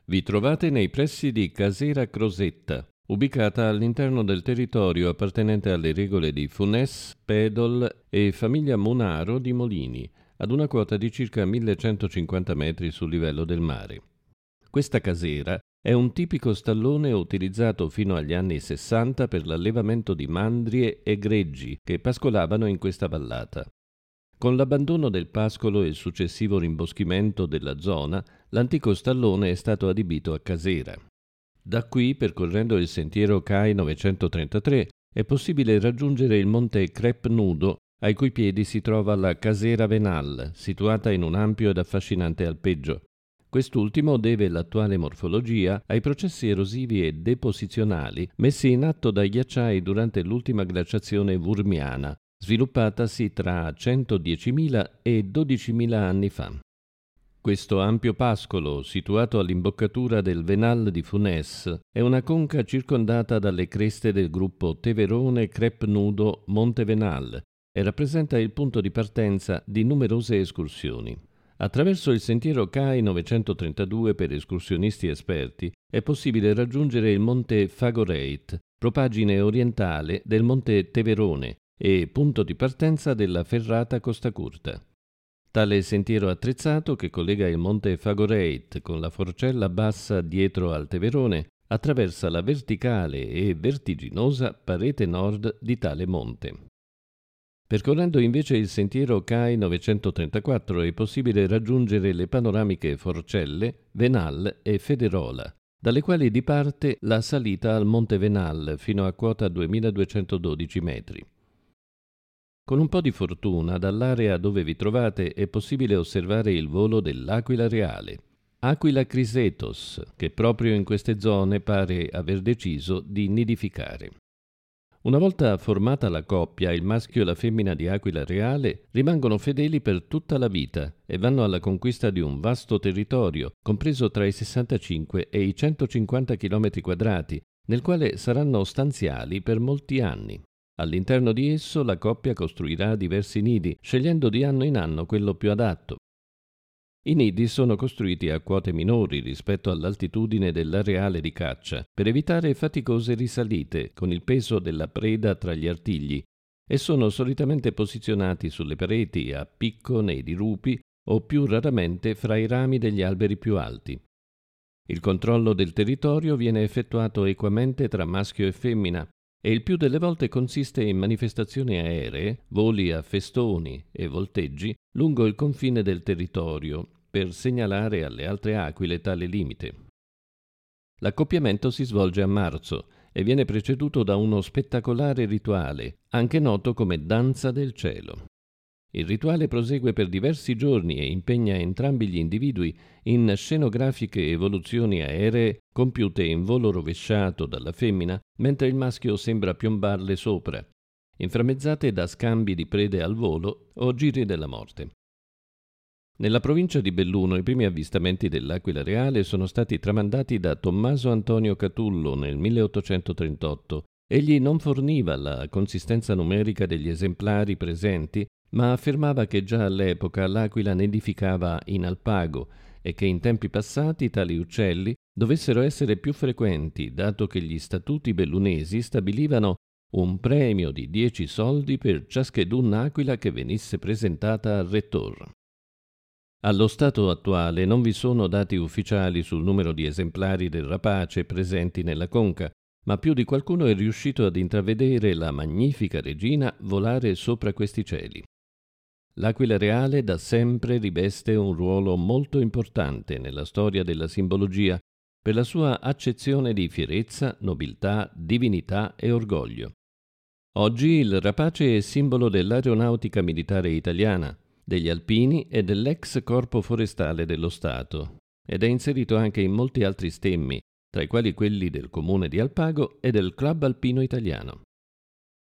Vi trovate nei pressi di Casera Crosetta, ubicata all'interno del territorio appartenente alle regole di Funes, Pedol e famiglia Munaro di Molini, ad una quota di circa 1150 metri sul livello del mare. Questa casera è un tipico stallone utilizzato fino agli anni 60 per l'allevamento di mandrie e greggi che pascolavano in questa vallata. Con l'abbandono del pascolo e il successivo rimboschimento della zona, l'antico stallone è stato adibito a casera. Da qui, percorrendo il sentiero CAI 933, è possibile raggiungere il monte Crep Nudo, ai cui piedi si trova la Casera Venal, situata in un ampio ed affascinante alpeggio. Quest'ultimo deve l'attuale morfologia ai processi erosivi e deposizionali messi in atto dai ghiacciai durante l'ultima glaciazione Wurmiana, sviluppatasi tra 110.000 e 12.000 anni fa. Questo ampio pascolo, situato all'imboccatura del Venal di Funes, è una conca circondata dalle creste del gruppo Teverone Crep Nudo Monte Venal e rappresenta il punto di partenza di numerose escursioni. Attraverso il sentiero CAI 932 per escursionisti esperti è possibile raggiungere il monte Fagoreit, propagine orientale del monte Teverone e punto di partenza della ferrata Costa Curta. Tale sentiero attrezzato, che collega il monte Fagoreit con la forcella bassa dietro al Teverone, attraversa la verticale e vertiginosa parete nord di tale monte. Percorrendo invece il sentiero CAI 934 è possibile raggiungere le panoramiche Forcelle, Venal e Federola, dalle quali diparte la salita al monte Venal fino a quota 2212 metri. Con un po' di fortuna, dall'area dove vi trovate è possibile osservare il volo dell'aquila reale, Aquila crisetos, che proprio in queste zone pare aver deciso di nidificare. Una volta formata la coppia, il maschio e la femmina di aquila reale rimangono fedeli per tutta la vita e vanno alla conquista di un vasto territorio, compreso tra i 65 e i 150 km², nel quale saranno stanziali per molti anni. All'interno di esso la coppia costruirà diversi nidi, scegliendo di anno in anno quello più adatto. I nidi sono costruiti a quote minori rispetto all'altitudine dell'areale di caccia, per evitare faticose risalite con il peso della preda tra gli artigli, e sono solitamente posizionati sulle pareti, a picco nei dirupi o più raramente fra i rami degli alberi più alti. Il controllo del territorio viene effettuato equamente tra maschio e femmina, e il più delle volte consiste in manifestazioni aeree, voli a festoni e volteggi lungo il confine del territorio per segnalare alle altre aquile tale limite. L'accoppiamento si svolge a marzo e viene preceduto da uno spettacolare rituale, anche noto come danza del cielo. Il rituale prosegue per diversi giorni e impegna entrambi gli individui in scenografiche evoluzioni aeree compiute in volo rovesciato dalla femmina, mentre il maschio sembra piombarle sopra, inframmezzate da scambi di prede al volo o giri della morte. Nella provincia di Belluno i primi avvistamenti dell'aquila reale sono stati tramandati da Tommaso Antonio Catullo nel 1838. Egli non forniva la consistenza numerica degli esemplari presenti, ma affermava che già all'epoca l'aquila nidificava in alpago e che in tempi passati tali uccelli dovessero essere più frequenti, dato che gli statuti bellunesi stabilivano un premio di 10 soldi per ciascheduna aquila che venisse presentata al rettor. Allo stato attuale non vi sono dati ufficiali sul numero di esemplari del rapace presenti nella conca, ma più di qualcuno è riuscito ad intravedere la magnifica regina volare sopra questi cieli. L'aquila reale da sempre riveste un ruolo molto importante nella storia della simbologia per la sua accezione di fierezza, nobiltà, divinità e orgoglio. Oggi il rapace è simbolo dell'aeronautica militare italiana, degli alpini e dell'ex corpo forestale dello Stato, ed è inserito anche in molti altri stemmi, tra i quali quelli del comune di Alpago e del Club Alpino Italiano.